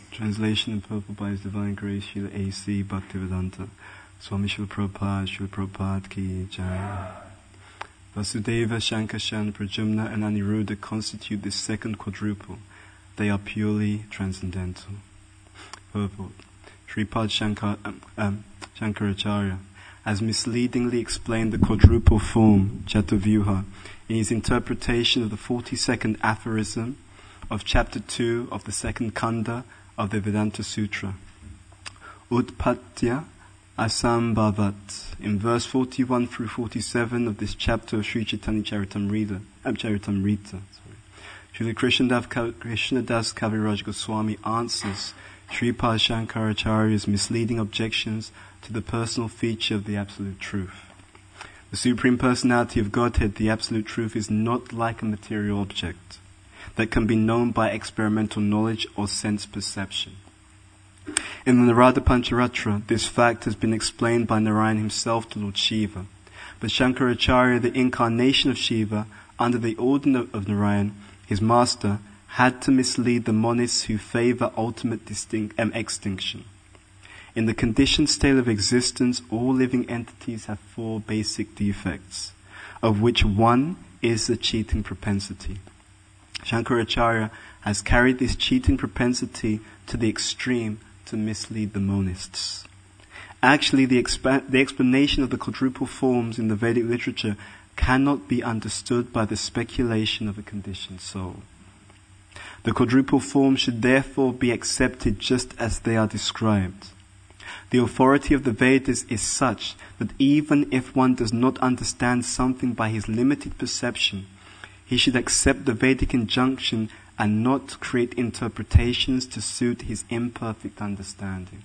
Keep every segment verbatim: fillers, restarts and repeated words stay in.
Translation in purple by His Divine Grace, Srila A C Bhaktivedanta Swami Srila Prabhupada, Srila Prabhupada Ki Jai. Vasudeva, Shankashan, Pradyumna and Aniruddha constitute this second quadruple. They are purely transcendental. Purport. Sripad Shankar, um, um, Shankaracharya has misleadingly explained the quadruple form, Chatuvyuha, in his interpretation of the forty-second aphorism of chapter two of the second kanda of the Vedanta Sutra. Utpatya Asambhavat. In verse forty-one through forty-seven of this chapter of Sri Chaitanya Charitamrita, um, Charitamrita, Srila Krishnadas Krishnadas Kaviraj Goswami answers Sripad Shankaracharya's misleading objections to the personal feature of the Absolute Truth. The Supreme Personality of Godhead, the Absolute Truth, is not like a material object that can be known by experimental knowledge or sense perception. In the Narada Pancharatra, this fact has been explained by Narayan himself to Lord Shiva. But Shankaracharya, the incarnation of Shiva, under the order of Narayan, his master, had to mislead the monists who favor ultimate distinct, um, extinction. In the conditioned state of existence, all living entities have four basic defects, of which one is the cheating propensity. Shankaracharya has carried this cheating propensity to the extreme to mislead the monists. Actually, the, expa- the explanation of the quadruple forms in the Vedic literature cannot be understood by the speculation of a conditioned soul. The quadruple forms should therefore be accepted just as they are described. The authority of the Vedas is such that even if one does not understand something by his limited perception, he should accept the Vedic injunction and not create interpretations to suit his imperfect understanding.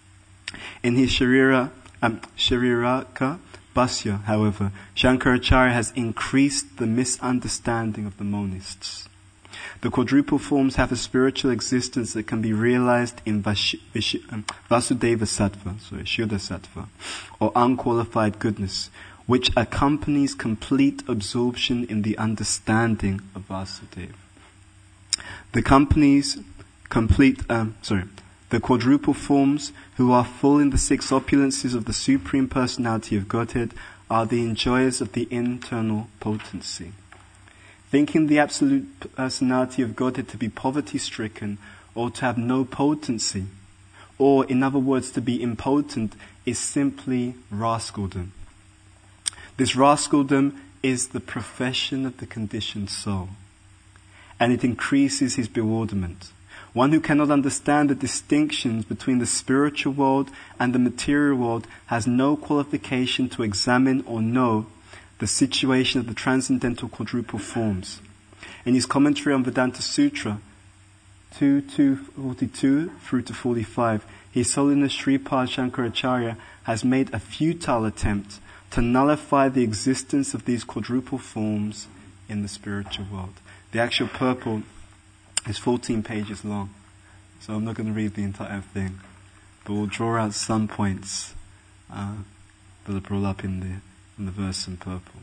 In his Sharira, um, Shariraka Bhasya, however, Shankaracharya has increased the misunderstanding of the monists. The quadruple forms have a spiritual existence that can be realized in Vash, Vish, um, Vasudeva Sattva, sorry, Shuddha Sattva, or unqualified goodness, which accompanies complete absorption in the understanding of Vasudeva. The companies complete, um, sorry, the quadruple forms who are full in the six opulences of the Supreme Personality of Godhead are the enjoyers of the internal potency. Thinking the Absolute Personality of Godhead to be poverty-stricken or to have no potency, or in other words to be impotent, is simply rascaldom. This rascaldom is the profession of the conditioned soul, and it increases his bewilderment. One who cannot understand the distinctions between the spiritual world and the material world has no qualification to examine or know the situation of the transcendental quadruple forms. In his commentary on Vedanta Sutra two two forty-two through to forty-five, His Holiness Sripad Shankaracharya has made a futile attempt to nullify the existence of these quadruple forms in the spiritual world. The actual purport is fourteen pages long, so I'm not going to read the entire thing, but we'll draw out some points uh, that are brought up in the in the verse in purple.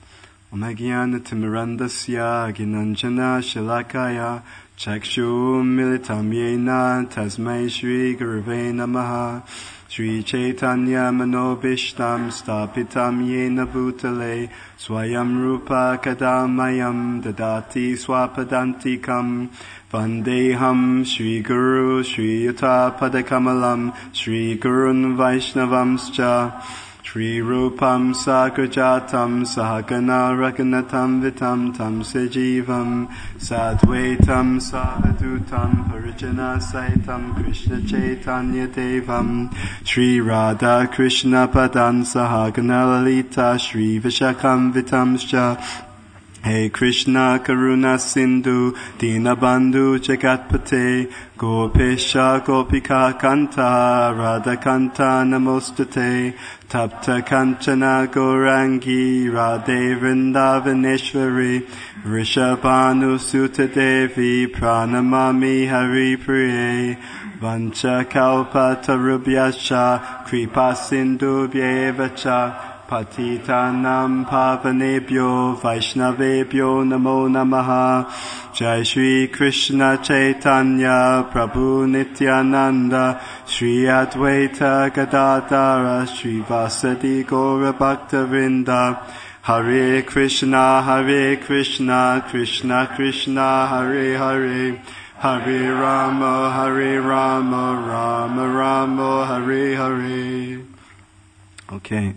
Omagyan timirandasya ginanjana shalakaya chakshu militam yena tasmai Shri Gurave namaha Shri Chaitanya manobishtam stapitam yena bhutale swayam rupa kadamayam dadati swapadantikam vandeham Shri Guru Shri Yuta padakamalam Shri Gurun Vaishnavamscha Shri Rupam Sagrajatam Sahagana Raghunatam Vitam Tam Sejivam Sadvaitam Savadutam Parijana Saitam Krishna Chaitanya Devam Shri Radha Krishna Padan Sahagana Lalita Shri Vishakam Vitamscha Hey Krishna Karuna Sindhu Dinabandhu Jagatpate Gopesha Gopika Kanta Radha Kanta Namostate Tapta Kanchana Gaurangi Radhe Vrindavaneshwari Vrishabhanu Sutta Devi Pranamami Hari Priye Vancha Kalpa Tarubhyascha Kripa Sindhu Vyevacha Patitanam Pavanebhyo Vaishnavebhyo Namo Namaha. Jai Shri Krishna Chaitanya Prabhu Nityananda Shri Advaita Gadadara Shri Vasadi Gaura Bhakta-vrinda. Hare Krishna, Hare Krishna, Krishna Krishna, Hare Hare, Hare Rama, Hare Rama, Rama Rama, Hare Hare. Okay.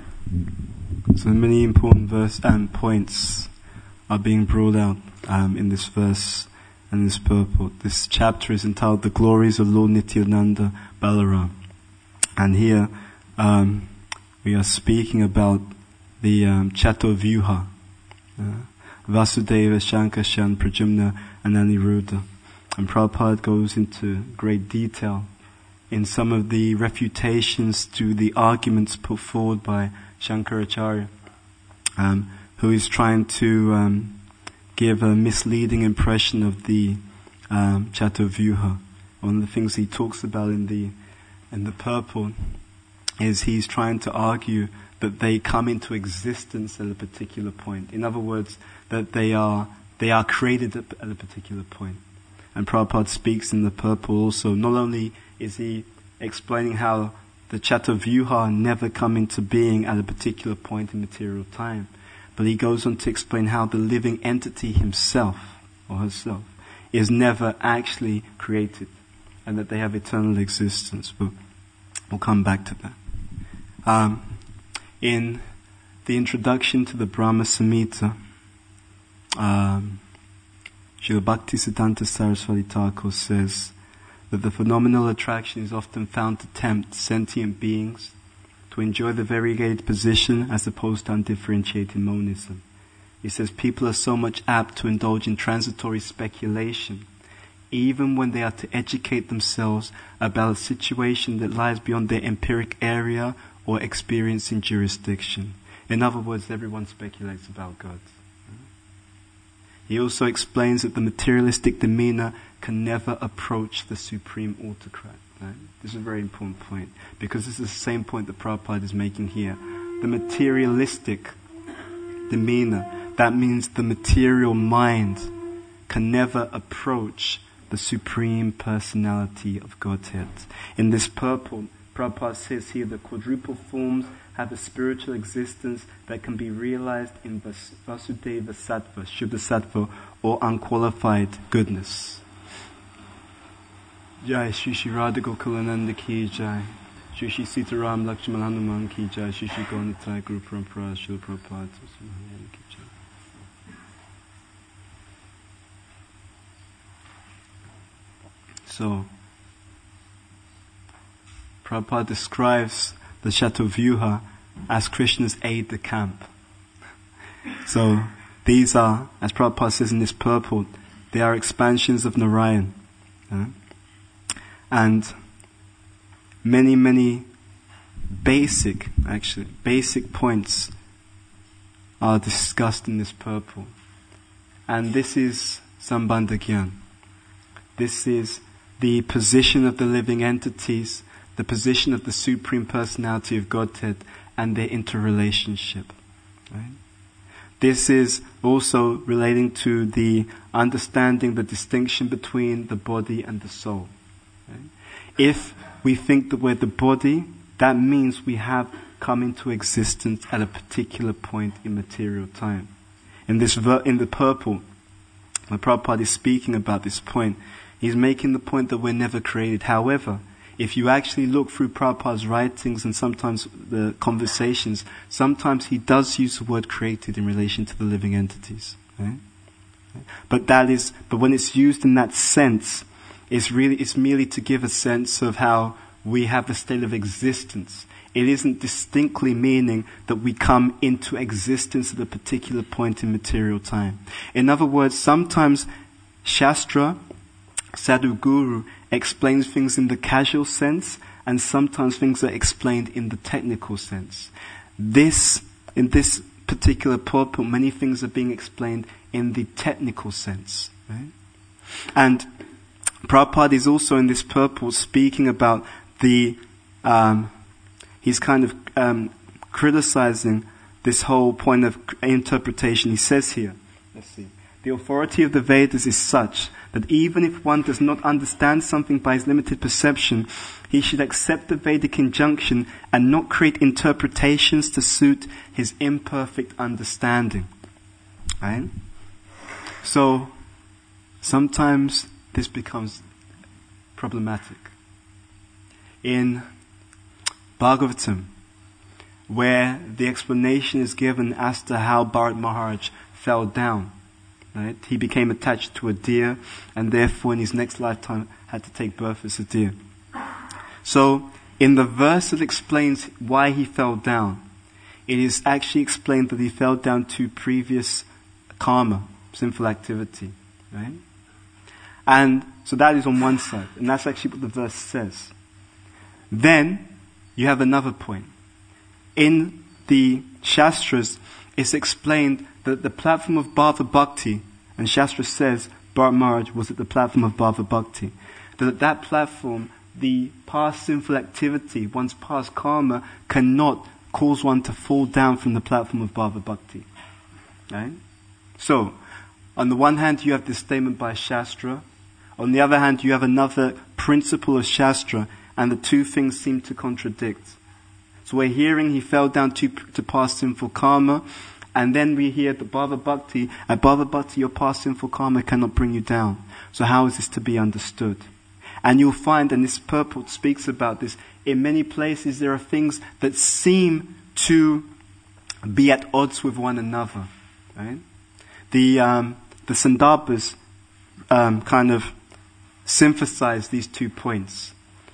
So many important verse and points are being brought out um, in this verse and this purport. This chapter is entitled "The Glories of Lord Nityananda Balaram," and here um, we are speaking about the um, Chatuvyuha, uh, Vasudeva, Shankarshan, Pradyumna, and Aniruddha. And Prabhupada goes into great detail in some of the refutations to the arguments put forward by Shankaracharya, um, who is trying to um, give a misleading impression of the um, Chatuvyuha. One of the things he talks about in the in the purport is he's trying to argue that they come into existence at a particular point. In other words, that they are they are created at, at a particular point. And Prabhupada speaks in the purport also. Not only is he explaining how the Chatuvyuha never come into being at a particular point in material time, but he goes on to explain how the living entity himself or herself is never actually created, and that they have eternal existence. But we'll come back to that. Um, in the introduction to the Brahma Samhita, um, Srila Bhaktisiddhanta Saraswati Thakur says that the phenomenal attraction is often found to tempt sentient beings to enjoy the variegated position as opposed to undifferentiated monism. He says people are so much apt to indulge in transitory speculation, even when they are to educate themselves about a situation that lies beyond their empiric area or experiencing jurisdiction. In other words, everyone speculates about God. He also explains that the materialistic demeanor can never approach the supreme autocrat. Right? This is a very important point, because this is the same point that Prabhupada is making here. The materialistic demeanor, that means the material mind, can never approach the supreme personality of Godhead. In this purport, Prabhupada says here that quadruple forms have a spiritual existence that can be realized in Vas- Vasudeva Sattva, Shuddha Sattva, or unqualified goodness. Jai Shri Shri Radha Gokulananda Ki Jai, Shri Shri Sitaram Lakshman Hanuman Ki Jai, Shri Shri Gaunitai Guru Parampara Srila Prabhupada Ki Jai. So, Prabhupada describes the Chatuvyuha as Krishna's aide-de-camp. So, these are, as Prabhupada says in this purport, they are expansions of Narayan. Uh, and many, many basic, actually, basic points are discussed in this purport. And this is Sambandha Gyan. This is the position of the living entities, the position of the Supreme Personality of Godhead, and their interrelationship. Right? This is also relating to the understanding the distinction between the body and the soul. Right? If we think that we're the body, that means we have come into existence at a particular point in material time. In this ver- in the purport, when Prabhupada is speaking about this point, he's making the point that we're never created. However, if you actually look through Prabhupada's writings and sometimes the conversations, sometimes he does use the word created in relation to the living entities. Right? But that is, but when it's used in that sense, it's really, it's merely to give a sense of how we have a state of existence. It isn't distinctly meaning that we come into existence at a particular point in material time. In other words, sometimes Shastra, Sadhu Guru, explains things in the casual sense, and sometimes things are explained in the technical sense. This, in this particular purport, many things are being explained in the technical sense. Right? And Prabhupada is also in this purport speaking about the, um, he's kind of um, criticizing this whole point of interpretation. He says here, let's see, the authority of the Vedas is such that even if one does not understand something by his limited perception, he should accept the Vedic injunction and not create interpretations to suit his imperfect understanding. Right? So, sometimes this becomes problematic. In Bhagavatam, where the explanation is given as to how Bharat Maharaj fell down, right? He became attached to a deer, and therefore in his next lifetime had to take birth as a deer. So, in the verse that explains why he fell down, it is actually explained that he fell down to previous karma, sinful activity, right? And so that is on one side, and that's actually what the verse says. Then, you have another point. In the Shastras, it's explained that the platform of Bhava Bhakti, and Shastra says Bharat Maharaj was at the platform of Bhava Bhakti, that at that platform, the past sinful activity, one's past karma, cannot cause one to fall down from the platform of Bhava Bhakti. Right? So, on the one hand, you have this statement by Shastra. On the other hand, you have another principle of Shastra, and the two things seem to contradict. So we're hearing he fell down to, to past sinful karma, and then we hear the Bhava Bhakti, at Bhava Bhakti your past sinful karma cannot bring you down. So how is this to be understood? And you'll find, and this purport speaks about this, in many places there are things that seem to be at odds with one another. Right? The um, the Sandarbhas um, kind of synthesize these two points.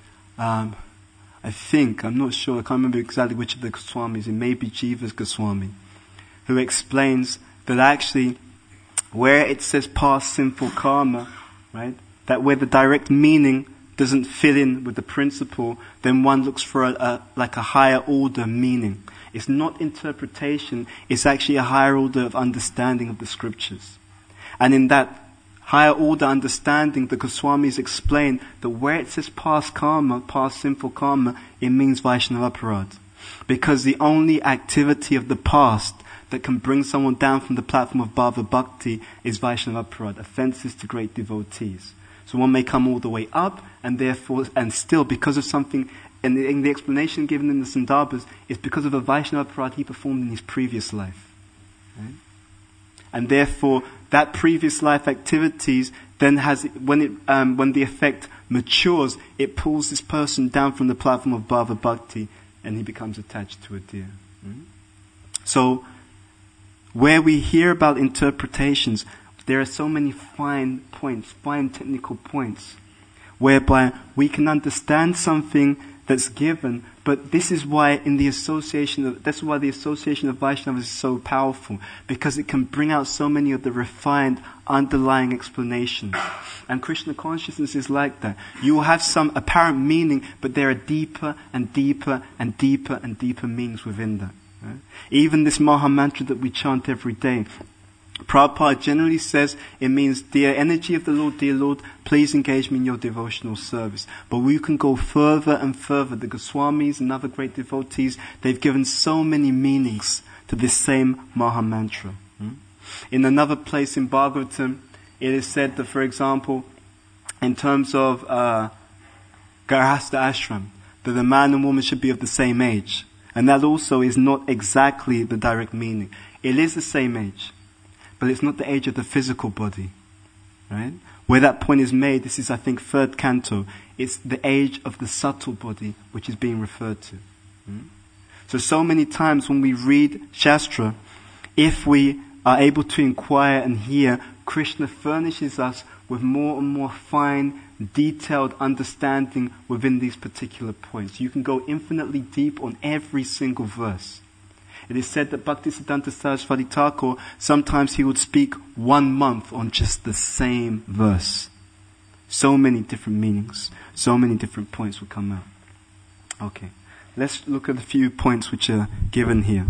Um, I think, I'm not sure, I can't remember exactly which of the Goswamis, it may be Jiva's Goswami, who explains that actually, where it says past sinful karma, right, that where the direct meaning doesn't fit in with the principle, then one looks for a, a like a higher order meaning. It's not interpretation, it's actually a higher order of understanding of the scriptures. And in that higher order understanding, the Goswamis explain that where it says past karma, past sinful karma, it means Vaishnava Aparad. Because the only activity of the past that can bring someone down from the platform of Bhava Bhakti is Vaishnava Aparad, offenses to great devotees. So one may come all the way up, and therefore, and still, because of something, and in, in the explanation given in the Sandarbhas, it's because of a Vaishnava Aparad he performed in his previous life. Right? And therefore, that previous life activities then has, when it, um, when the effect matures, it pulls this person down from the platform of Bhava Bhakti, and he becomes attached to a deer. Mm-hmm. So, where we hear about interpretations, there are so many fine points, fine technical points, whereby we can understand something that's given, but this is why in the association of, that's why the association of Vaishnavas is so powerful, because it can bring out so many of the refined underlying explanations. And Krishna consciousness is like that. You will have some apparent meaning, but there are deeper and deeper and deeper and deeper meanings within that. Right? Even this Maha Mantra that we chant every day, Prabhupada generally says it means, dear energy of the Lord, dear Lord, please engage me in your devotional service. But we can go further and further. The Goswamis and other great devotees, they've given so many meanings to this same Maha Mantra. Hmm? In another place in Bhagavatam, it is said that, for example, in terms of uh, Garhastha Ashram, that the man and woman should be of the same age. And that also is not exactly the direct meaning. It is the same age, but it's not the age of the physical body, right? Where that point is made, this is, I think, third canto. It's the age of the subtle body which is being referred to. Hmm? So, so many times when we read Shastra, if we are able to inquire and hear, Krishna furnishes us with more and more fine, detailed understanding within these particular points. You can go infinitely deep on every single verse. It is said that Bhaktisiddhanta Saraswati Thakur, sometimes he would speak one month on just the same verse. So many different meanings, so many different points would come out. Okay, let's look at a few points which are given here.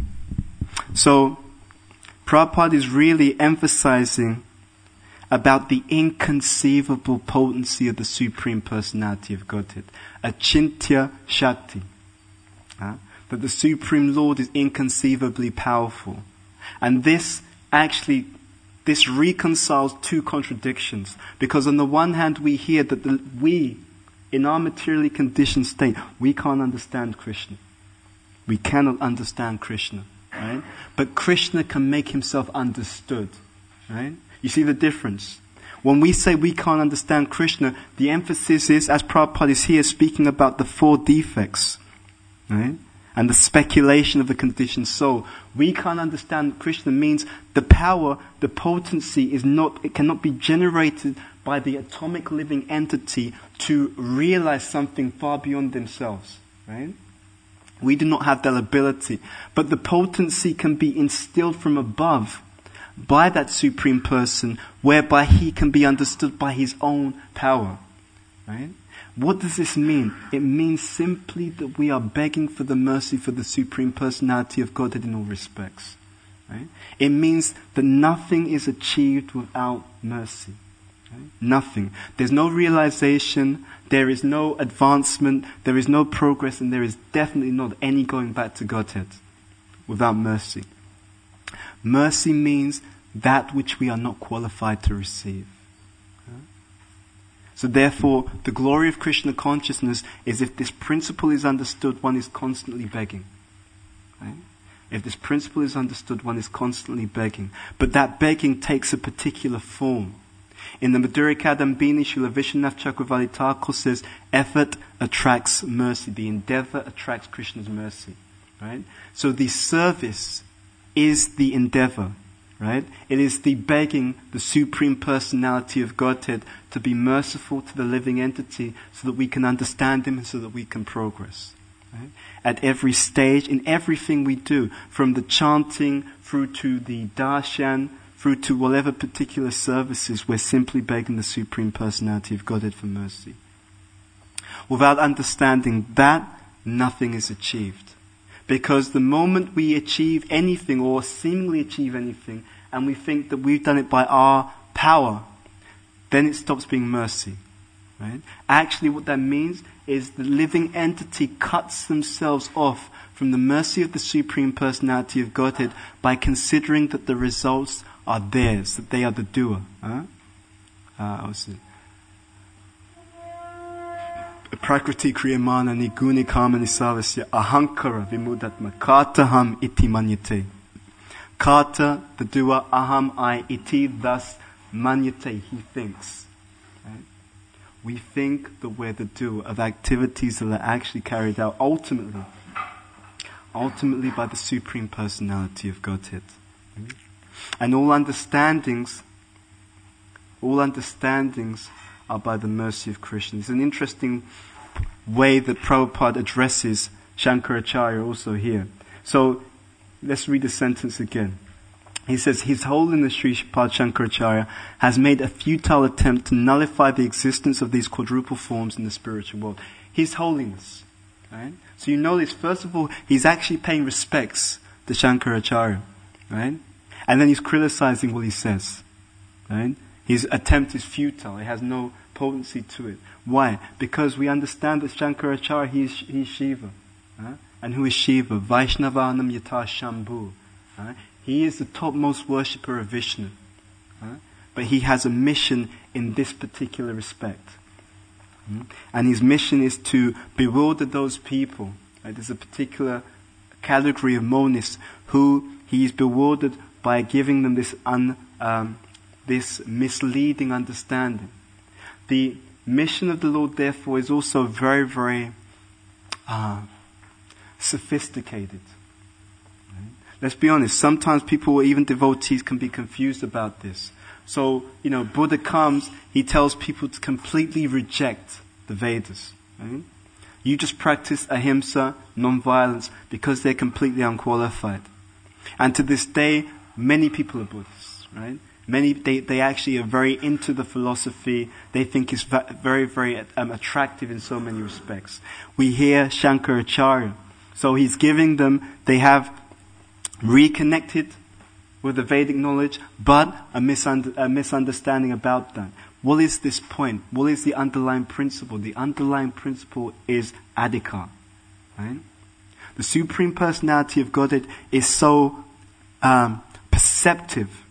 So, Prabhupada is really emphasizing about the inconceivable potency of the Supreme Personality of Godhead. Achintya Shakti. Uh, that the Supreme Lord is inconceivably powerful. And this actually, this reconciles two contradictions. Because on the one hand, we hear that the, we, in our materially conditioned state, we can't understand Krishna. We cannot understand Krishna, right? But Krishna can make himself understood, right? You see the difference? When we say we can't understand Krishna, the emphasis is, as Prabhupada is here speaking about the four defects, right? And the speculation of the conditioned soul. We can't understand Krishna means the power, the potency is not, it cannot be generated by the atomic living entity to realize something far beyond themselves, right? We do not have that ability. But the potency can be instilled from above by that Supreme Person, whereby he can be understood by his own power. Right? What does this mean? It means simply that we are begging for the mercy for the Supreme Personality of Godhead in all respects. Right? It means that nothing is achieved without mercy. Right? Nothing. There's no realization, there is no advancement, there is no progress, and there is definitely not any going back to Godhead without mercy. Mercy means that which we are not qualified to receive. Right? So therefore, the glory of Krishna consciousness is if this principle is understood, one is constantly begging. Right? If this principle is understood, one is constantly begging. But that begging takes a particular form. In the Madhurya Kadambini, Srila Vishwanath Chakravarti Thakur says, effort attracts mercy. The endeavor attracts Krishna's mercy. Right? So the service is the endeavor. Right? It is the begging the Supreme Personality of Godhead to be merciful to the living entity so that we can understand him and so that we can progress. Right? At every stage, in everything we do, from the chanting through to the darshan, through to whatever particular services, we're simply begging the Supreme Personality of Godhead for mercy. Without understanding that, nothing is achieved. Because the moment we achieve anything or seemingly achieve anything and we think that we've done it by our power, then it stops being mercy. Right? Actually what that means is the living entity cuts themselves off from the mercy of the Supreme Personality of Godhead by considering that the results are theirs, that they are the doer. Huh? Uh, Prakriti kriyamana niguni kamani savasya ahankara vimudatma kataham iti manyate. Kata, the doer, aham, I, iti, thus manyate, he thinks. Right? We think that we're the doer of activities that are actually carried out ultimately, ultimately by the Supreme Personality of Godhead. Right? And all understandings, all understandings are by the mercy of Krishna. It's an interesting way that Prabhupada addresses Shankaracharya also here. So, let's read the sentence again. He says, His Holiness Sripad Shankaracharya has made a futile attempt to nullify the existence of these quadruple forms in the spiritual world. His Holiness. Right? So you notice, first of all, he's actually paying respects to Shankaracharya. Right? And then he's criticizing what he says. Right? His attempt is futile. It has no potency to it. Why? Because we understand that Shankaracharya, he is, he is Shiva. Huh? And who is Shiva? Vaishnavanam yata Shambhu. Huh? He is the topmost worshipper of Vishnu. Huh? But he has a mission in this particular respect. Hmm? And his mission is to bewilder those people. Right? There's a particular category of monists who he is bewildered by giving them this un, um, this misleading understanding. The mission of the Lord, therefore, is also very, very uh, sophisticated. Right? Let's be honest, sometimes people, even devotees, can be confused about this. So, you know, Buddha comes, he tells people to completely reject the Vedas. Right? You just practice ahimsa, non-violence, because they're completely unqualified. And to this day, many people are Buddhists, right? Many, they, they actually are very into the philosophy. They think it's va- very, very um, attractive in so many respects. We hear Shankaracharya. So he's giving them, they have reconnected with the Vedic knowledge, but a, misunder, a misunderstanding about that. What is this point? What is the underlying principle? The underlying principle is adhikar. Right? The The Supreme Personality of Godhead is so um, perceptive,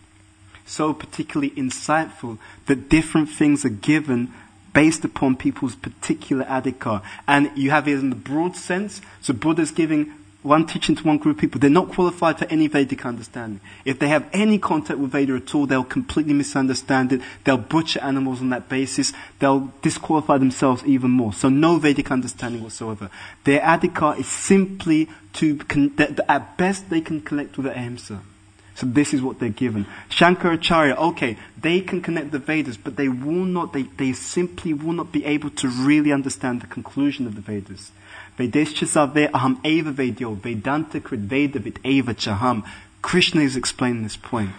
so particularly insightful, that different things are given based upon people's particular adhikar. And you have it in the broad sense. So Buddha's giving one teaching to one group of people. They're not qualified for any Vedic understanding. If they have any contact with Veda at all, they'll completely misunderstand it. They'll butcher animals on that basis. They'll disqualify themselves even more. So no Vedic understanding whatsoever. Their adhikar is simply to, con- that at best they can connect with the Ahimsa. So this is what they're given. Shankaracharya, okay, they can connect the Vedas, but they will not, they, they simply will not be able to really understand the conclusion of the Vedas. Vedescha sarve aham eva vedyo, Vedanta krit veda vid eva chaham. Krishna is explaining this point.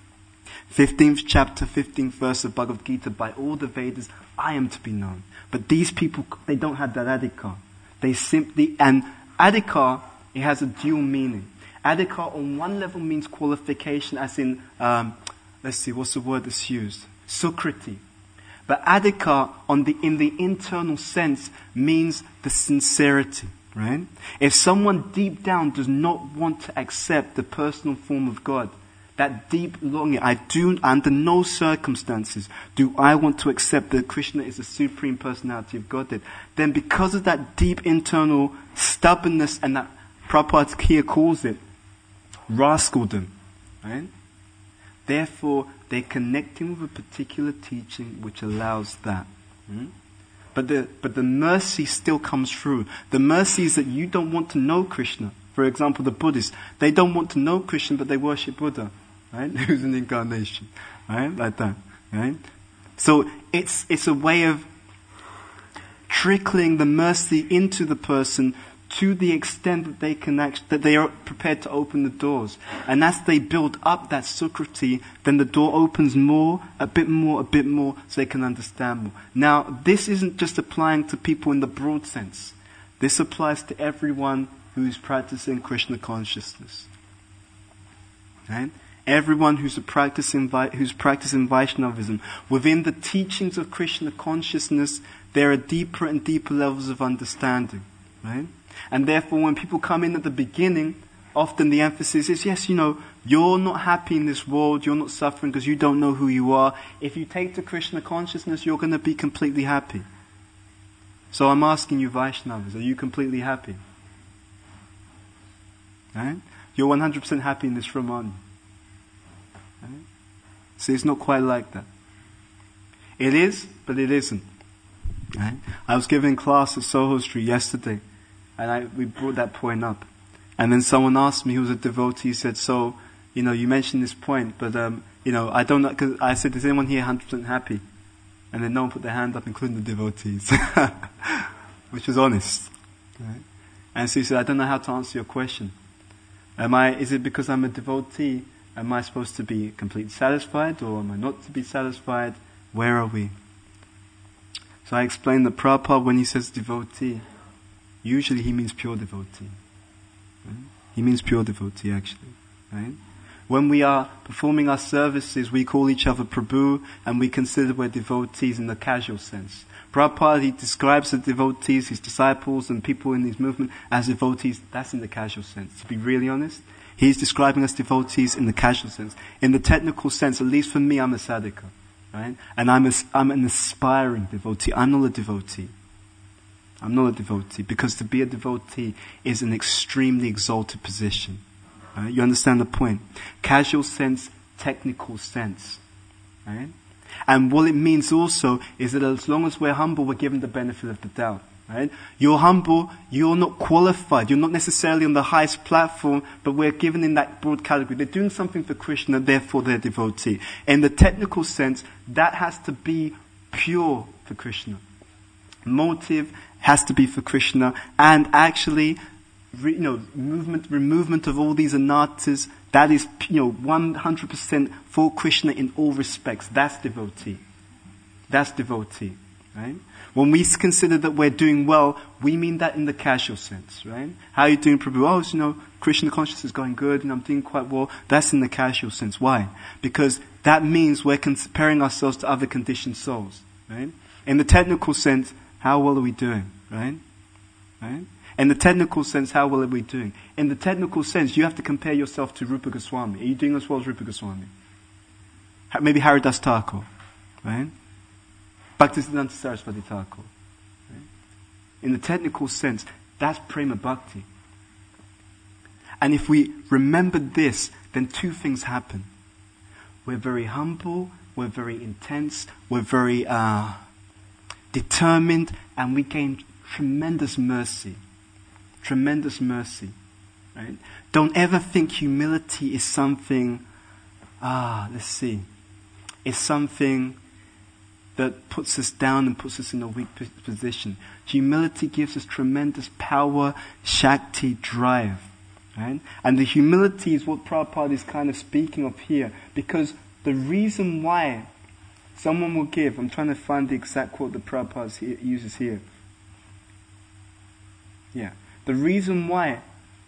fifteenth chapter, fifteenth verse of Bhagavad Gita, by all the Vedas, I am to be known. But these people, they don't have that adhikar. They simply, and adhikar, it has a dual meaning. Adhikar on one level means qualification, as in, um, let's see, what's the word that's used? Sukriti. But adhikar on the, in the internal sense means the sincerity, right? If someone deep down does not want to accept the personal form of God, that deep longing, I do, under no circumstances do I want to accept that Krishna is the Supreme Personality of Godhead, then because of that deep internal stubbornness, and that Prabhupada here calls it rascaldom, right? Therefore, they're connecting with a particular teaching which allows that. Hmm? But the but the mercy still comes through. The mercy is that you don't want to know Krishna. For example, the Buddhists, they don't want to know Krishna, but they worship Buddha, right? Who's an incarnation, right? Like that, right? So it's it's a way of trickling the mercy into the person to the extent that they can act, that they are prepared to open the doors. And as they build up that sukriti, then the door opens more, a bit more, a bit more, so they can understand more. Now, this isn't just applying to people in the broad sense. This applies to everyone who is practicing Krishna consciousness. Right? Everyone who's a practicing, who's practicing Vaishnavism, within the teachings of Krishna consciousness, there are deeper and deeper levels of understanding. Right? And therefore, when people come in at the beginning, often the emphasis is, yes, you know, you're not happy in this world, you're not suffering because you don't know who you are. If you take to Krishna consciousness, you're going to be completely happy. So I'm asking you, Vaishnavas, are you completely happy? Right? You're one hundred percent happy in this room, aren't you? Right? See, it's not quite like that. It is, but it isn't. Right? I was giving class at Soho Street yesterday, and I, we brought that point up. And then someone asked me, who was a devotee, said, so, you know, you mentioned this point, but, um, you know, I don't know, because I said, is anyone here one hundred percent happy? And then no one put their hand up, including the devotees. Which was honest. Right? And so he said, I don't know how to answer your question. Am I, is it because I'm a devotee, am I supposed to be completely satisfied, or am I not to be satisfied? Where are we? So I explained that Prabhupada, when he says devotee, usually he means pure devotee. Right? He means pure devotee, actually. Right? When we are performing our services, we call each other Prabhu, and we consider we're devotees in the casual sense. Prabhupada, he describes the devotees, his disciples, and people in his movement as devotees. That's in the casual sense. To be really honest, he's describing us devotees in the casual sense. In the technical sense, at least for me, I'm a sadhaka. Right? And I'm, a, I'm an aspiring devotee. I'm not a devotee. I'm not a devotee. Because to be a devotee is an extremely exalted position. Right? You understand the point? Casual sense, technical sense. Right? And what it means also is that as long as we're humble, we're given the benefit of the doubt. Right? You're humble, you're not qualified, you're not necessarily on the highest platform, but we're given in that broad category. They're doing something for Krishna, therefore they're devotee. In the technical sense, that has to be pure for Krishna. Motive has to be for Krishna, and actually, re, you know, movement, removement of all these anarthas, that is, you know, one hundred percent for Krishna in all respects. That's devotee. That's devotee, right? When we consider that we're doing well, we mean that in the casual sense, right? How are you doing, Prabhu? Oh, you know, Krishna consciousness is going good and I'm doing quite well. That's in the casual sense. Why? Because that means we're comparing ourselves to other conditioned souls, right? In the technical sense, how well are we doing, right? Right? In the technical sense, how well are we doing? In the technical sense, you have to compare yourself to Rupa Goswami. Are you doing as well as Rupa Goswami? Maybe Haridas Thakur, right? Bhaktisiddhanta Saraswati Thakur. Right? In the technical sense, that's Prema Bhakti. And if we remember this, then two things happen. We're very humble, we're very intense, we're very uh, determined, and we gain tremendous mercy. Tremendous mercy. Right? Don't ever think humility is something, ah, let's see, it's something that puts us down and puts us in a weak position. Humility gives us tremendous power, Shakti, drive. Right? And the humility is what Prabhupada is kind of speaking of here, because the reason why someone will give, I'm trying to find the exact quote that Prabhupada uses here. Yeah. The reason why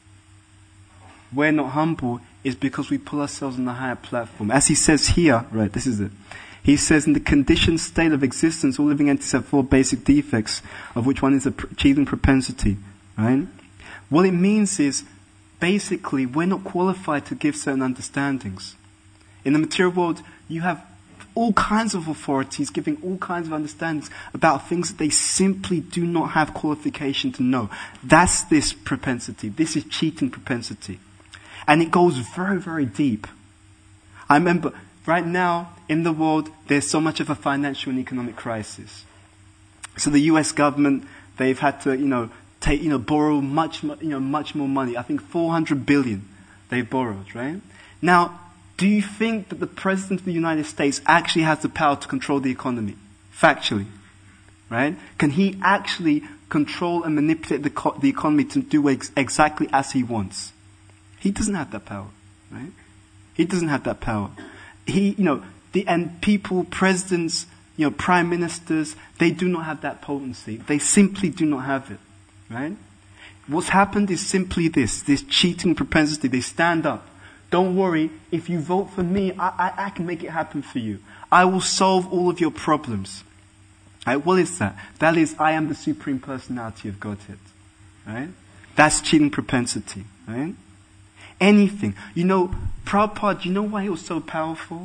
we're not humble is because we put ourselves on a higher platform. As he says here, right, this is it. He says, in the conditioned state of existence, all living entities have four basic defects, of which one is a cheating propensity. Right? What it means is, basically, we're not qualified to give certain understandings. In the material world, you have all kinds of authorities giving all kinds of understandings about things that they simply do not have qualification to know. That's this propensity. This is cheating propensity. And it goes very, very deep. I remember, right now, in the world, there's so much of a financial and economic crisis. So the U S government, they've had to, you know, take, you know, borrow much, you know, much more money. I think four hundred billion they borrowed, right? Now, do you think that the President of the United States actually has the power to control the economy? Factually. Right? Can he actually control and manipulate the, co- the economy to do ex- exactly as he wants? He doesn't have that power. Right? He doesn't have that power. He, you know, the, and people, presidents, you know, prime ministers, they do not have that potency. They simply do not have it. Right? What's happened is simply this, this cheating propensity. They stand up. Don't worry, if you vote for me, I, I, I can make it happen for you. I will solve all of your problems. Right? What is that? That is, I am the Supreme Personality of Godhead. Right? That's cheating propensity. Right? Anything. You know, Prabhupada, you know why he was so powerful?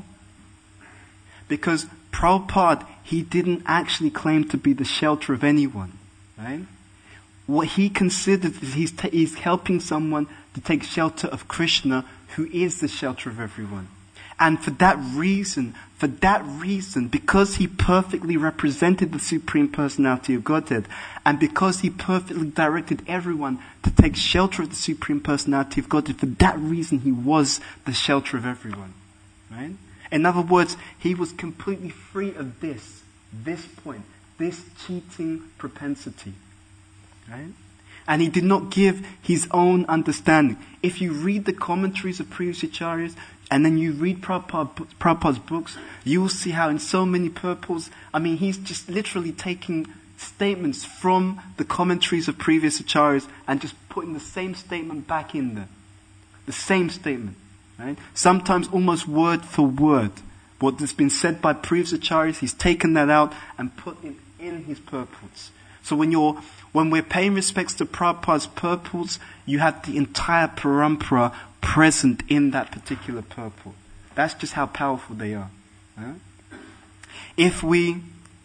Because Prabhupada, he didn't actually claim to be the shelter of anyone. Right? What he considered is he's, t- he's helping someone to take shelter of Krishna, who is the shelter of everyone. And for that reason, for that reason, because he perfectly represented the Supreme Personality of Godhead, and because he perfectly directed everyone to take shelter of the Supreme Personality of Godhead, for that reason he was the shelter of everyone. Right? In other words, he was completely free of this, this point, this cheating propensity. Right? And he did not give his own understanding. If you read the commentaries of previous acharyas, and then you read Prabhupada, Prabhupada's books, you will see how in so many purports, I mean, he's just literally taking statements from the commentaries of previous acharyas and just putting the same statement back in there. The same statement. Right? Sometimes almost word for word. What has been said by previous acharyas, he's taken that out and put it in his purports. So when you're, when we're paying respects to Prabhupada's purports, you have the entire parampara present in that particular purport. That's just how powerful they are. Right? If we,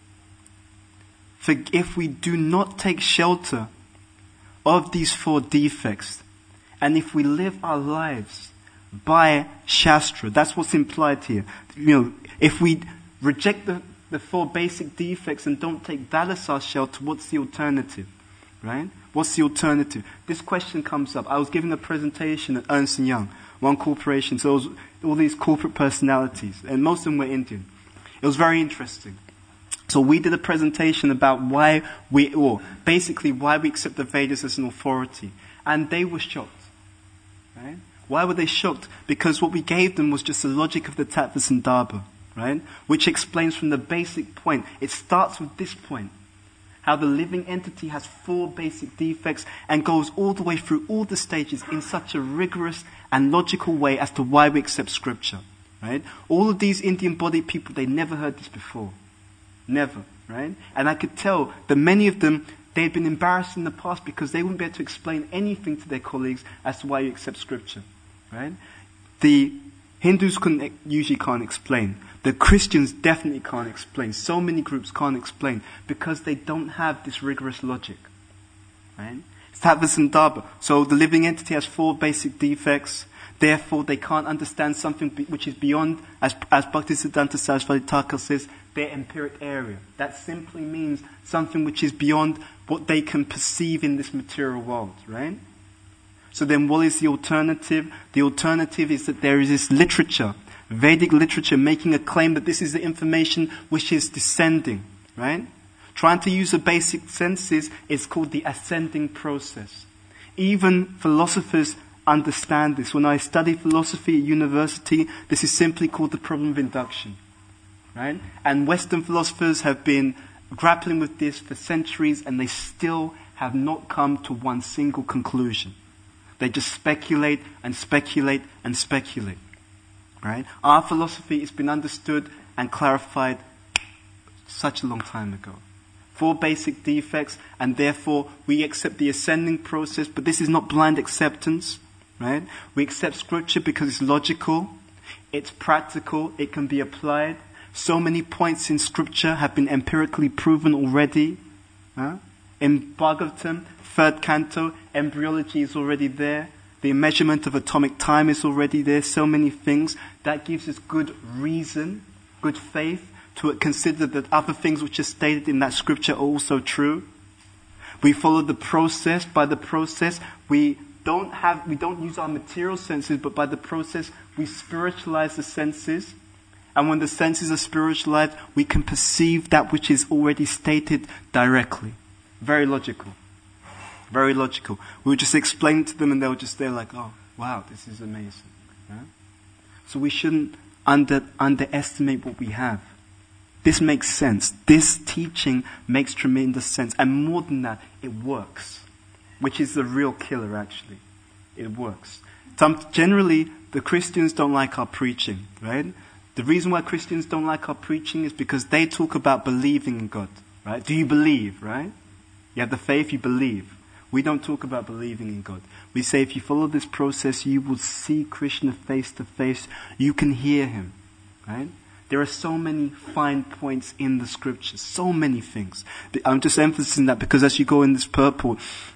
if we do not take shelter of these four defects, and if we live our lives by Shastra, that's what's implied here. You know, if we reject the the four basic defects and don't take that as our shelter, what's the alternative? Right? What's the alternative? This question comes up. I was giving a presentation at Ernst and Young, one corporation, so it was all these corporate personalities, and most of them were Indian. It was very interesting. So we did a presentation about why we, or basically why we accept the Vedas as an authority. And they were shocked. Right? Why were they shocked? Because what we gave them was just the logic of the Tattva Sandarbha. Right? Which explains from the basic point. It starts with this point. How the living entity has four basic defects and goes all the way through all the stages in such a rigorous and logical way as to why we accept scripture. Right? All of these Indian body people, they never heard this before. Never. Right? And I could tell that many of them, They had been embarrassed in the past because they wouldn't be able to explain anything to their colleagues as to why you accept scripture, right? The Hindus couldn't, usually can't explain. The Christians definitely can't explain. So many groups can't explain because they don't have this rigorous logic, right? Sattva and Dharma. So the living entity has four basic defects. Therefore, they can't understand something be, which is beyond, as, as Bhaktisiddhanta Saraswati Thakur says, their empiric area. That simply means something which is beyond what they can perceive in this material world, right? So then what is the alternative? The alternative is that there is this literature, Vedic literature, making a claim that this is the information which is descending, right? Trying to use the basic senses is called the ascending process. Even philosophers understand this. When I studied philosophy at university, this is simply called the problem of induction, right? And Western philosophers have been grappling with this for centuries, and they still have not come to one single conclusion. They just speculate and speculate and speculate, right? Our philosophy has been understood and clarified such a long time ago. Four basic defects, and therefore we accept the ascending process, but this is not blind acceptance, right? We accept scripture because it's logical, it's practical, it can be applied. So many points in scripture have been empirically proven already. Huh? In Bhagavatam, third canto, embryology is already there. The measurement of atomic time is already there. So many things. That gives us good reason, good faith to consider that other things which are stated in that scripture are also true. We follow the process. By the process, we don't have, we don't use our material senses, but by the process, we spiritualize the senses. And when the senses are spiritualized, we can perceive that which is already stated directly. Very logical. Very logical. We would just explain to them and they'll just, they're like, oh, wow, this is amazing. Yeah? So we shouldn't under, underestimate what we have. This makes sense. This teaching makes tremendous sense. And more than that, it works. Which is the real killer, actually. It works. Some, generally, the Christians don't like our preaching, right? The reason why Christians don't like our preaching is because they talk about believing in God, right? Do you believe, right? You have the faith, you believe. We don't talk about believing in God. We say if you follow this process, you will see Krishna face to face. You can hear him, right? There are so many fine points in the scriptures, so many things. I'm just emphasizing that because as you go in this purport,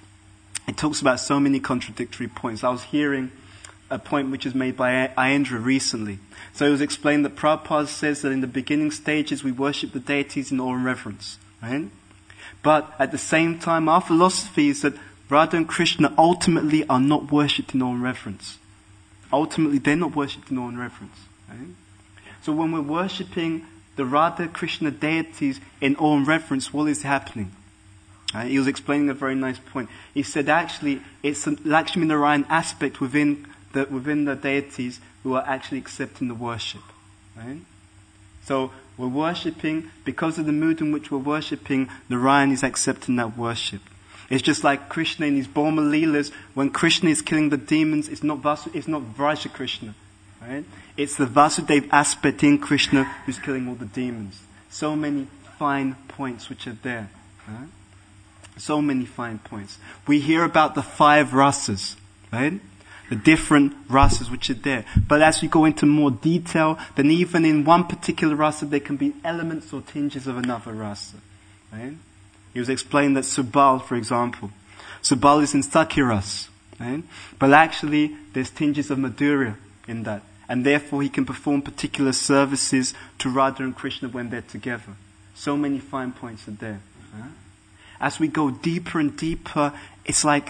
it talks about so many contradictory points. I was hearing a point which was made by Ayendra recently. So it was explained that Prabhupada says that in the beginning stages we worship the deities in awe and reverence, right? But at the same time, our philosophy is that Radha and Krishna ultimately are not worshipped in awe and reverence. Ultimately, they're not worshipped in awe and reverence, right? So when we're worshipping the Radha Krishna deities in awe and reverence, what is happening? Right? He was explaining a very nice point. He said actually it's a Lakshmi Narayan aspect within the within the deities who are actually accepting the worship. Right? So we're worshipping, because of the mood in which we're worshipping, Narayan is accepting that worship. It's just like Krishna in his Bhoma Leelas. When Krishna is killing the demons, it's not Vasu, it's not Vraja Krishna. Right? It's the Vasudeva aspect in Krishna who's killing all the demons. So many fine points which are there. Right? So many fine points. We hear about the five rasas, right? The different rasas which are there. But as we go into more detail, then even in one particular rasa, there can be elements or tinges of another rasa, right? He was explaining that Subal, for example, Subal is in Sakiras, right? But actually, there's tinges of Madhurya in that. And therefore, he can perform particular services to Radha and Krishna when they're together. So many fine points are there. Right? As we go deeper and deeper, it's like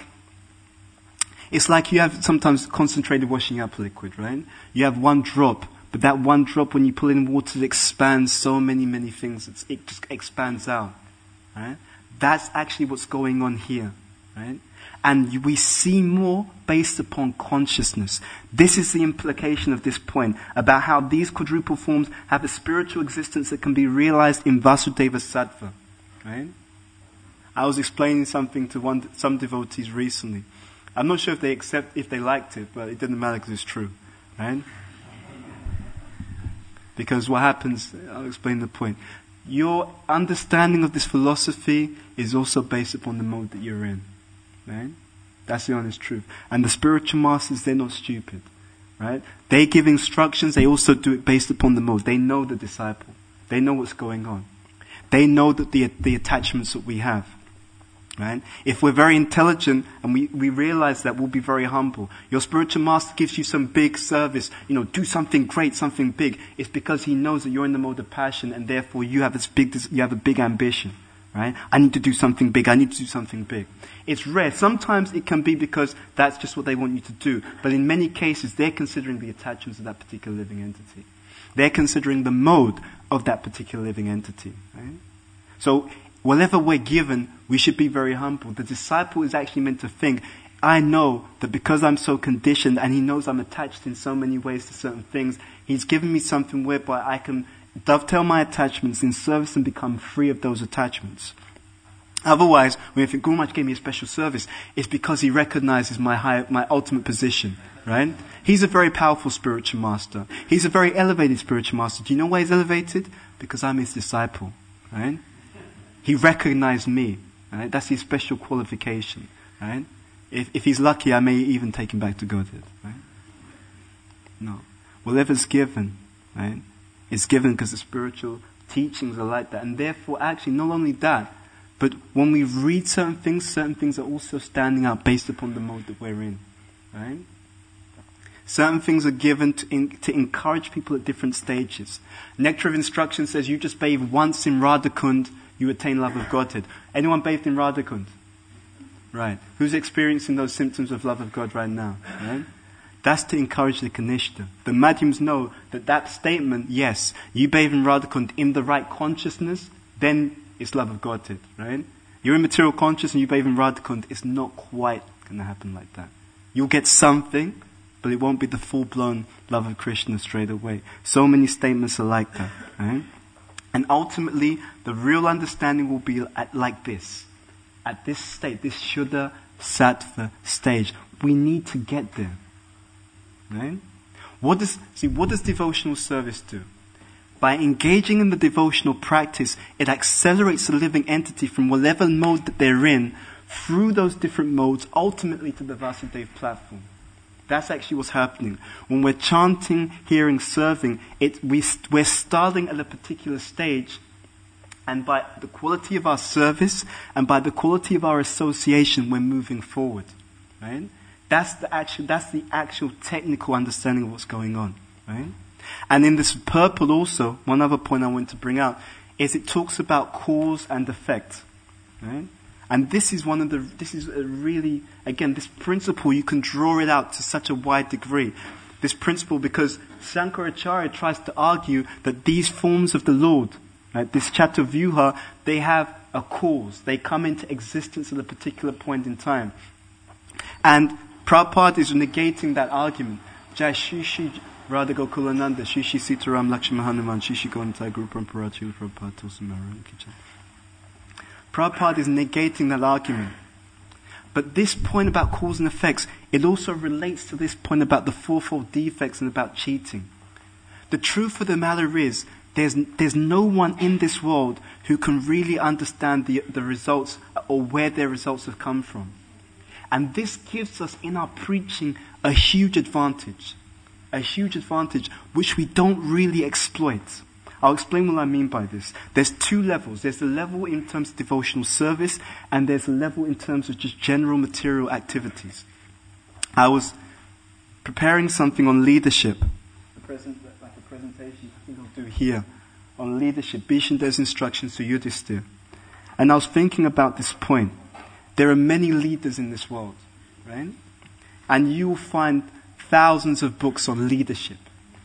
it's like you have sometimes concentrated washing up liquid, right? You have one drop, but that one drop, when you put it in water, it expands so many, many things. It's, it just expands out, right? That's actually what's going on here, right? And we see more based upon consciousness. This is the implication of this point about how these quadruple forms have a spiritual existence that can be realized in Vasudeva Sattva, right? I was explaining something to one, some devotees recently. I'm not sure if they accept, if they liked it, but it didn't matter because it's true, right? Because what happens, I'll explain the point. your understanding of this philosophy is also based upon the mode that you're in. Right? That's the honest truth. And the spiritual masters, they're not stupid. Right? They give instructions, they also do it based upon the mode. They know the disciple. They know what's going on. They know that the the attachments that we have. Right? If we're very intelligent and we, we realize that, we'll be very humble. Your spiritual master gives you some big service, you know, do something great, something big. It's because he knows that you're in the mode of passion and therefore you have this big, you have a big ambition. Right? I need to do something big. I need to do something big. It's rare. Sometimes it can be because that's just what they want you to do. But in many cases, they're considering the attachments of that particular living entity. They're considering the mode of that particular living entity. Right? So, whatever we're given, we should be very humble. The disciple is actually meant to think, I know that because I'm so conditioned and he knows I'm attached in so many ways to certain things, he's given me something whereby I can dovetail my attachments in service and become free of those attachments. Otherwise, when you think Guru Maharaj gave me a special service, it's because he recognizes my high, my ultimate position, right? He's a very powerful spiritual master. He's a very elevated spiritual master. Do you know why he's elevated? Because I'm his disciple, right? He recognized me, right? That's his special qualification, right? If, if he's lucky, I may even take him back to Godhead, right? No. Whatever's given, right, is given because the spiritual teachings are like that. And therefore, actually, not only that, but when we read certain things, certain things are also standing out based upon the mode that we're in, right? Certain things are given to, in, to encourage people at different stages. Nectar of Instruction says you just bathe once in Radhakund, you attain love of Godhead. Anyone bathed in Radhakund? Right. Who's experiencing those symptoms of love of God right now? Right? That's to encourage the Kanishta. The Madhyams know that that statement, yes, you bathe in Radhakund in the right consciousness, then it's love of Godhead. Right? You're in material consciousness and you bathe in Radhakund, it's not quite going to happen like that. You'll get something, but it won't be the full-blown love of Krishna straight away. So many statements are like that. Right? And ultimately, the real understanding will be at, like this. At this state, this Shuddha Sattva stage. We need to get there. Right? What does, see, what does devotional service do? By engaging in the devotional practice, it accelerates the living entity from whatever mode that they're in, through those different modes, ultimately to the Vasudev platform. That's actually what's happening. When we're chanting, hearing, serving, it, we, we're starting at a particular stage, and by the quality of our service and by the quality of our association, we're moving forward. Right? That's the actual, that's the actual technical understanding of what's going on. Right? And in this purple also, one other point I want to bring out is it talks about cause and effect. Right? And this is one of the, this is a really, again, this principle, you can draw it out to such a wide degree. This principle, because Shankaracharya tries to argue that these forms of the Lord, right, this Chatuvyuha, they have a cause. They come into existence at a particular point in time. And Prabhupada is negating that argument. Jai Shishi Radha Gokulananda, Shishi Sitaram Lakshmi Hanuman, Shishi Gauntai Guru Parampara Chila Prabhupada Tulsimaran Kicha. Prabhupada is negating that argument. But this point about cause and effects, it also relates to this point about the fourfold defects and about cheating. The truth of the matter is, there's, there's no one in this world who can really understand the, the results or where their results have come from. And this gives us in our preaching a huge advantage. A huge advantage which we don't really exploit. I'll explain what I mean by this. There's two levels. There's the level in terms of devotional service, and there's a level in terms of just general material activities. I was preparing something on leadership. A present, like a presentation I think I'll do here on leadership. Bhishander's instructions to Yudhisthira. And I was thinking about this point. There are many leaders in this world, right? And you will find thousands of books on leadership.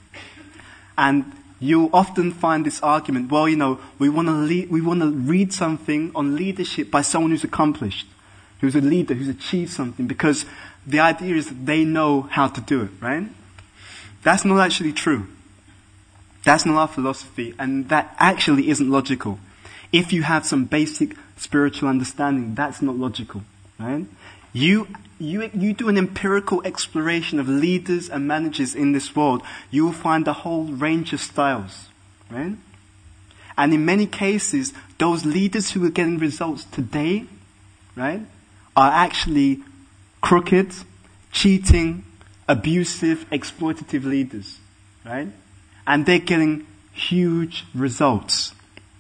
And you'll often find this argument, well, you know, we want to lead, we want to read something on leadership by someone who's accomplished, who's a leader, who's achieved something, because the idea is that they know how to do it, right? That's not actually true. That's not our philosophy, and that actually isn't logical. If you have some basic spiritual understanding, that's not logical, right? You, you, you do an empirical exploration of leaders and managers in this world, you will find a whole range of styles, right? And in many cases, those leaders who are getting results today, right, are actually crooked, cheating, abusive, exploitative leaders, right? And they're getting huge results.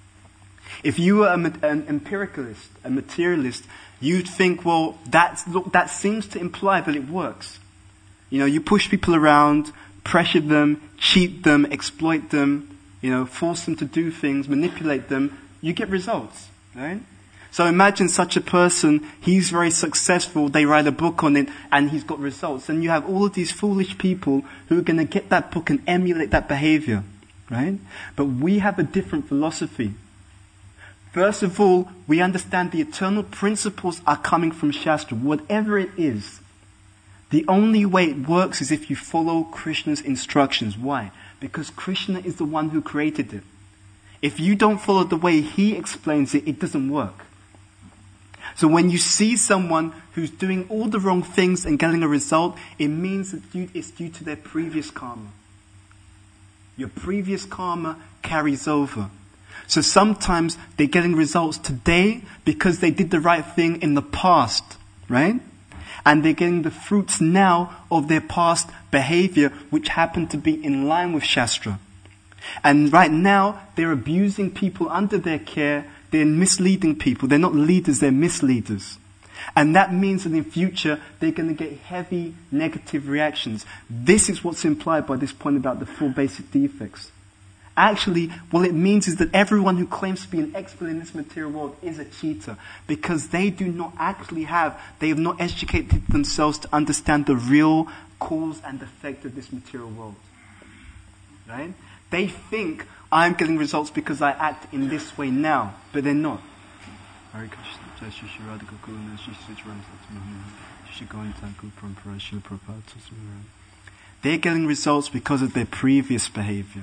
If you were a, an empiricalist, a materialist, you'd think, well, that's, look, that seems to imply that it works. You know, you push people around, pressure them, cheat them, exploit them, you know, force them to do things, manipulate them, you get results, right? So imagine such a person, he's very successful, they write a book on it, and he's got results. And you have all of these foolish people who are going to get that book and emulate that behavior, right? But we have a different philosophy. First of all, we understand the eternal principles are coming from Shastra, whatever it is. The only way it works is if you follow Krishna's instructions. Why? Because Krishna is the one who created it. If you don't follow the way he explains it, it doesn't work. So when you see someone who's doing all the wrong things and getting a result, it means that it's due to their previous karma. Your previous karma carries over. So sometimes they're getting results today because they did the right thing in the past, right? And they're getting the fruits now of their past behavior, which happened to be in line with Shastra. And right now, they're abusing people under their care. They're misleading people. They're not leaders, they're misleaders. And that means that in future, they're going to get heavy negative reactions. This is what's implied by this point about the four basic defects. Actually, what it means is that everyone who claims to be an expert in this material world is a cheater, because they do not actually have, they have not educated themselves to understand the real cause and effect of this material world. Right? They think I'm getting results because I act in this way now, but they're not. They're getting results because of their previous behavior.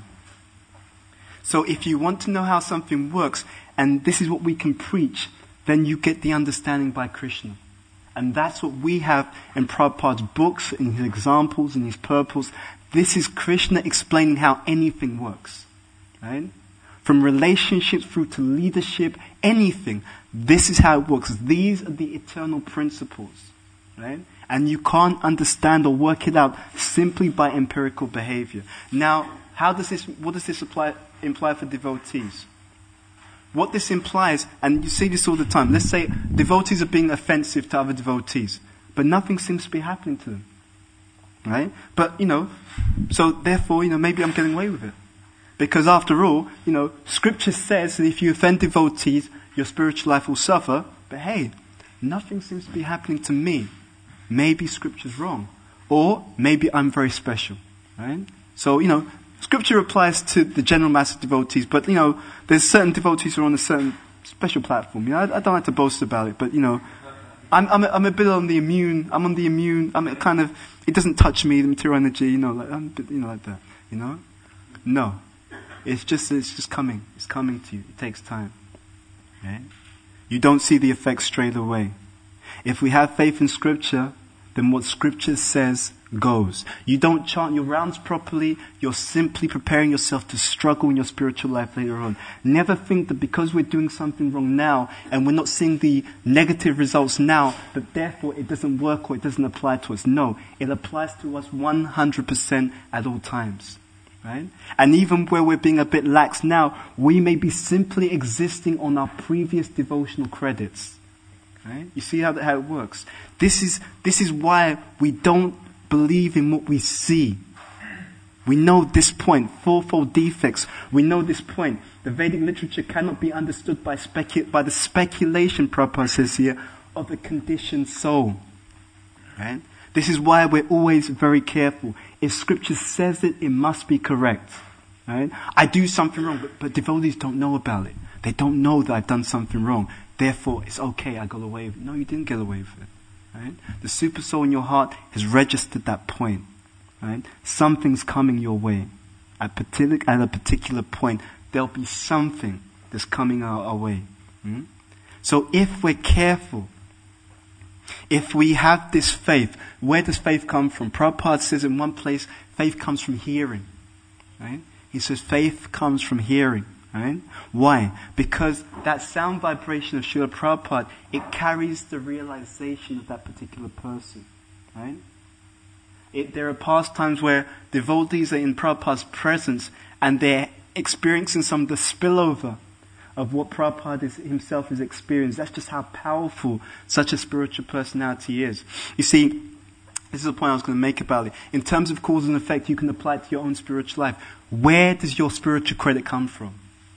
So if you want to know how something works, and this is what we can preach, then you get the understanding by Krishna. And that's what we have in Prabhupada's books, in his examples, in his purports. This is Krishna explaining how anything works. Right? From relationships through to leadership, anything. This is how it works. These are the eternal principles. Right? And you can't understand or work it out simply by empirical behavior. Now, how does this, what does this apply, imply for devotees? What this implies, and you see this all the time, let's say devotees are being offensive to other devotees, but nothing seems to be happening to them. Right? But, you know, so therefore, you know, maybe I'm getting away with it. Because after all, you know, scripture says that if you offend devotees, your spiritual life will suffer, but hey, nothing seems to be happening to me. Maybe scripture's wrong. Or maybe I'm very special. Right? So, you know, scripture applies to the general mass of devotees, but, you know, there's certain devotees who are on a certain special platform. You know, I, I don't like to boast about it, but, you know, I'm, I'm, a, I'm a bit on the immune, I'm on the immune, I'm a kind of, it doesn't touch me, the material energy, you know, like, I'm a bit, you know, like that, you know? No. It's just, it's just coming. It's coming to you. It takes time. Right? You don't see the effects straight away. If we have faith in scripture, then what scripture says goes. You don't chant your rounds properly, you're simply preparing yourself to struggle in your spiritual life later on. Never think that because we're doing something wrong now and we're not seeing the negative results now, that therefore it doesn't work or it doesn't apply to us. No, it applies to us one hundred percent at all times. Right? And even where we're being a bit lax now, we may be simply existing on our previous devotional credits. Right? You see how, that, how it works? This is, this is why we don't believe in what we see. We know this point, fourfold defects. We know this point. The Vedic literature cannot be understood by, specu- by the speculation, Prabhupada says here, of the conditioned soul. Right? This is why we're always very careful. If scripture says it, it must be correct. Right? I do something wrong, but, but devotees don't know about it. They don't know that I've done something wrong. Therefore, it's okay, I got away with it. No, you didn't get away with it. Right? The super soul in your heart has registered that point. Right? Something's coming your way. At, partic- at a particular point, there'll be something that's coming our, our way. Hmm? So if we're careful, if we have this faith, where does faith come from? Prabhupada says in one place, faith comes from hearing. Right? He says faith comes from hearing. Right? Why? Because that sound vibration of Srila Prabhupada, it carries the realization of that particular person. Right? It, there are past times where devotees are in Prabhupada's presence and they're experiencing some of the spillover of what Prabhupada is, himself has experienced. That's just how powerful such a spiritual personality is. You see, this is the point I was going to make about it. In terms of cause and effect, you can apply it to your own spiritual life. Where does your spiritual credit come from?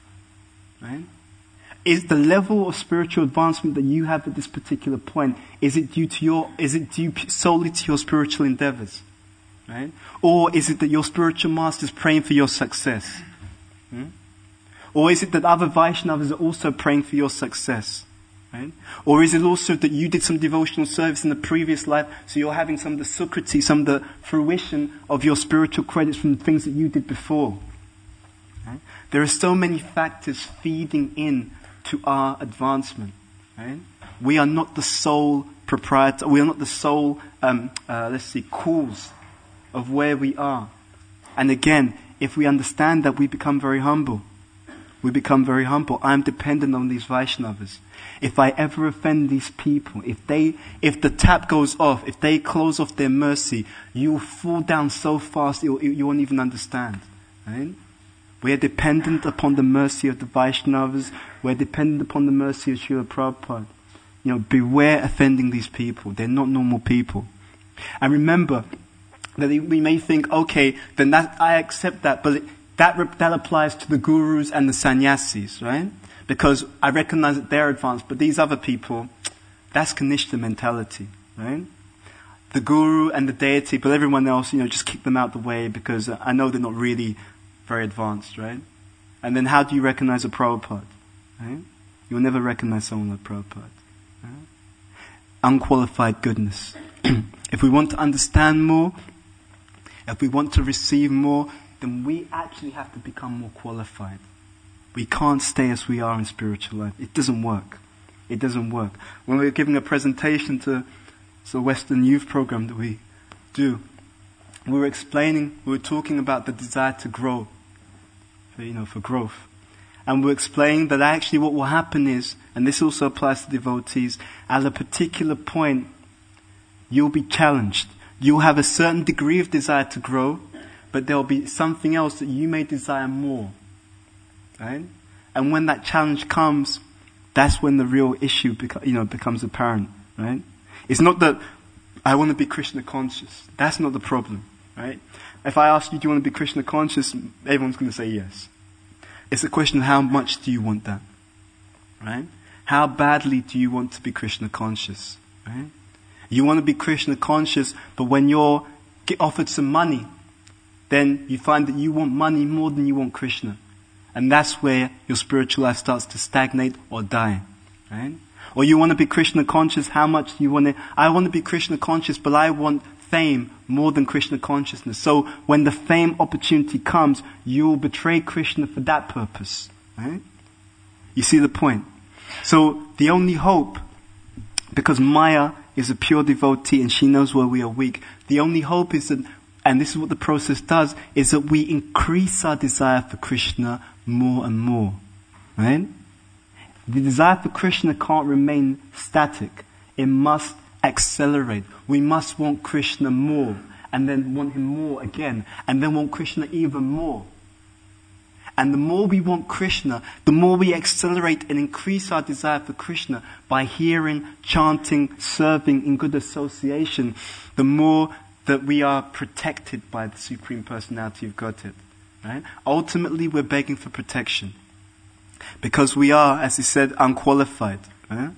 Right? Is the level of spiritual advancement that you have at this particular point, is it due to your, is it due solely to your spiritual endeavors? Right? Or is it that your spiritual master is praying for your success? Hmm? Or is it that other Vaishnavas are also praying for your success? Right? Or is it also that you did some devotional service in the previous life, so you're having some of the sukriti, some of the fruition of your spiritual credits from the things that you did before? Right? There are so many factors feeding in to our advancement. Right? We are not the sole proprietor, we are not the sole, um, uh, let's see, cause of where we are. And again, if we understand that, we become very humble. We become very humble. I'm dependent on these Vaishnavas. If I ever offend these people, if they, if the tap goes off, if they close off their mercy, you will fall down so fast you, you won't even understand. Right? We are dependent upon the mercy of the Vaishnavas. We're dependent upon the mercy of Srila Prabhupada. You know, beware offending these people. They're not normal people. And remember that we may think, okay, then that, I accept that, but it, That, that applies to the gurus and the sannyasis, right? Because I recognize that they're advanced, but these other people, that's Kanishta mentality, right? The guru and the deity, but everyone else, you know, just kick them out the way because I know they're not really very advanced, right? And then how do you recognize a Prabhupada, right? You'll never recognize someone like Prabhupada. Right? Unqualified goodness. If we want to understand more, if we want to receive more, then we actually have to become more qualified. We can't stay as we are in spiritual life. It doesn't work. It doesn't work. When we were giving a presentation to the Western Youth Program that we do, we were explaining, we were talking about the desire to grow, for, you know, for growth. And we were explaining that actually what will happen is, and this also applies to devotees, at a particular point, you'll be challenged. You'll have a certain degree of desire to grow, but there'll be something else that you may desire more. Right? And when that challenge comes, that's when the real issue beco- you know, becomes apparent. Right? It's not that I want to be Krishna conscious. That's not the problem. Right? If I ask you, do you want to be Krishna conscious? Everyone's going to say yes. It's a question of how much do you want that? Right? How badly do you want to be Krishna conscious? Right? You want to be Krishna conscious, but when you're get offered some money, then you find that you want money more than you want Krishna. And that's where your spiritual life starts to stagnate or die. Right? Or you want to be Krishna conscious, how much do you want to... I want to be Krishna conscious, but I want fame more than Krishna consciousness. So when the fame opportunity comes, you'll betray Krishna for that purpose. Right? You see the point? So the only hope, because Maya is a pure devotee and she knows where we are weak, the only hope is that, and this is what the process does, is that we increase our desire for Krishna more and more. Right? The desire for Krishna can't remain static. It must accelerate. We must want Krishna more, and then want him more again, and then want Krishna even more. And the more we want Krishna, the more we accelerate and increase our desire for Krishna by hearing, chanting, serving in good association, the more that we are protected by the Supreme Personality of Godhead. Right? Ultimately, we're begging for protection. Because we are, as he said, unqualified. Right?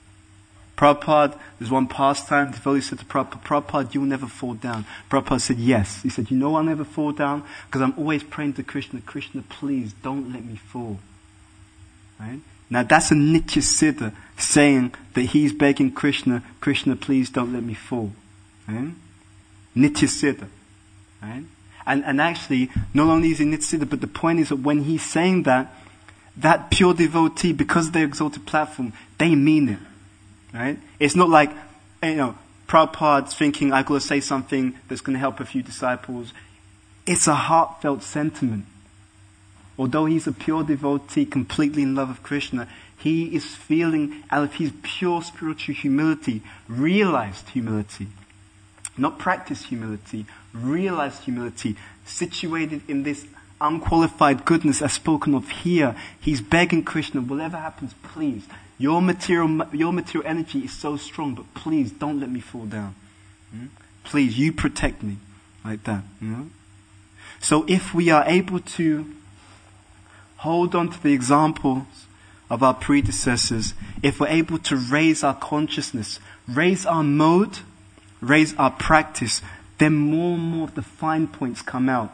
Prabhupada, there's one pastime, the devotee said to Prabhupada, Prabhupada, you'll never fall down. Prabhupada said, yes. He said, you know I'll never fall down? Because I'm always praying to Krishna, Krishna, please don't let me fall. Right? Now that's a Nitya Siddha saying that he's begging Krishna, Krishna, please don't let me fall. Right? Nitya Siddha. Right? And, and actually, not only is he Nitya Siddha, but the point is that when he's saying that, that pure devotee, because of their exalted platform, they mean it. Right? It's not like, you know, Prabhupada's thinking, I've got to say something that's going to help a few disciples. It's a heartfelt sentiment. although he's a pure devotee, completely in love with Krishna, he is feeling out of his pure spiritual humility, realized humility. Not practiced humility, realized humility, situated in this unqualified goodness as spoken of here. He's begging Krishna, whatever happens, please. Your material, your material energy is so strong, but please don't let me fall down. Hmm? Please, you protect me. Like that. You know? So if we are able to hold on to the examples of our predecessors, if we're able to raise our consciousness, raise our mode, raise our practice, then more and more of the fine points come out.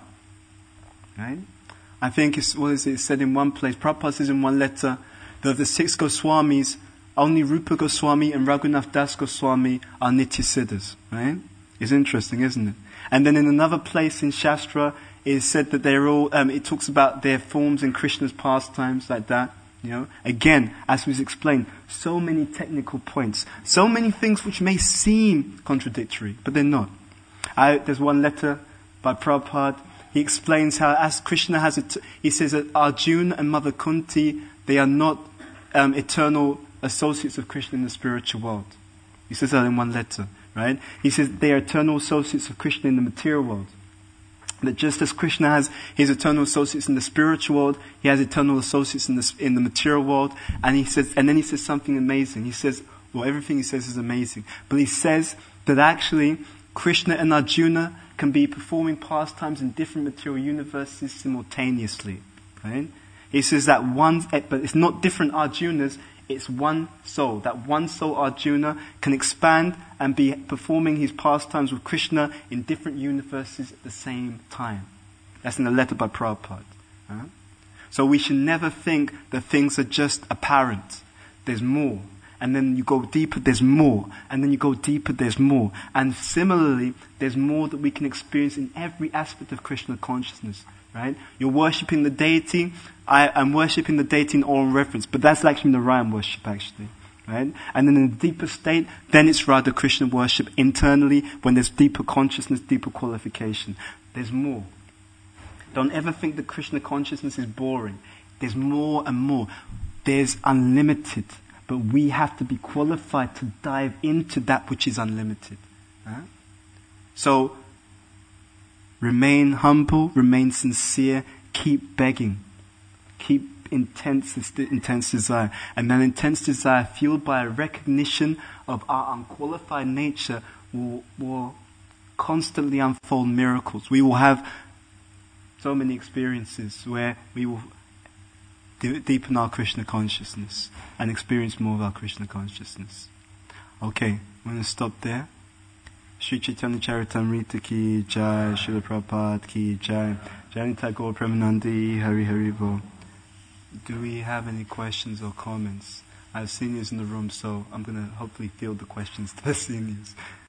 Right? I think it's, what is it, it's said in one place, Prabhupada says in one letter, that of the six Goswamis, only Rupa Goswami and Raghunath Das Goswami are Nityasiddhas. Right? It's interesting, isn't it? And then in another place in Shastra, it is said that they're all, um, it talks about their forms in Krishna's pastimes, like that. You know, again, as was explained, so many technical points, so many things which may seem contradictory, but they're not. I, there's one letter by Prabhupada. He explains how, as Krishna has it, he says that Arjuna and Mother Kunti, they are not um, eternal associates of Krishna in the spiritual world. He says that in one letter, right? He says they are eternal associates of Krishna in the material world. That just as Krishna has his eternal associates in the spiritual world, he has eternal associates in the in the material world. And he says, and then he says something amazing. He says, well, everything he says is amazing, but he says that actually Krishna and Arjuna can be performing pastimes in different material universes simultaneously. Right? He says that one, but it's not different Arjunas. It's one soul. That one soul Arjuna can expand and be performing his pastimes with Krishna in different universes at the same time. That's in a letter by Prabhupada. Right? So we should never think that things are just apparent. There's more. And then you go deeper, there's more. And then you go deeper, there's more. And similarly, there's more that we can experience in every aspect of Krishna consciousness. Right? You're worshipping the deity. I am worshipping the deity in oral reference, but that's actually Narayan worship, actually. Right? And then in the deeper state, then it's Radha Krishna worship internally, when there's deeper consciousness, deeper qualification. There's more. Don't ever think that Krishna consciousness is boring. There's more and more. There's unlimited, but we have to be qualified to dive into that which is unlimited. Right? So, remain humble, remain sincere, keep begging. Keep intense, intense desire. And that intense desire, fueled by a recognition of our unqualified nature, will, will constantly unfold miracles. We will have so many experiences where we will de- deepen our Krishna consciousness and experience more of our Krishna consciousness. Okay, I'm going to stop there. Sri Chaitanya Charitamrita ki jai, Srila Prabhupada ki jai, Jai Tagore Premanandi, Hari Hari Bo. Do we have any questions or comments? I have seniors in the room, so I'm going to hopefully field the questions to the seniors.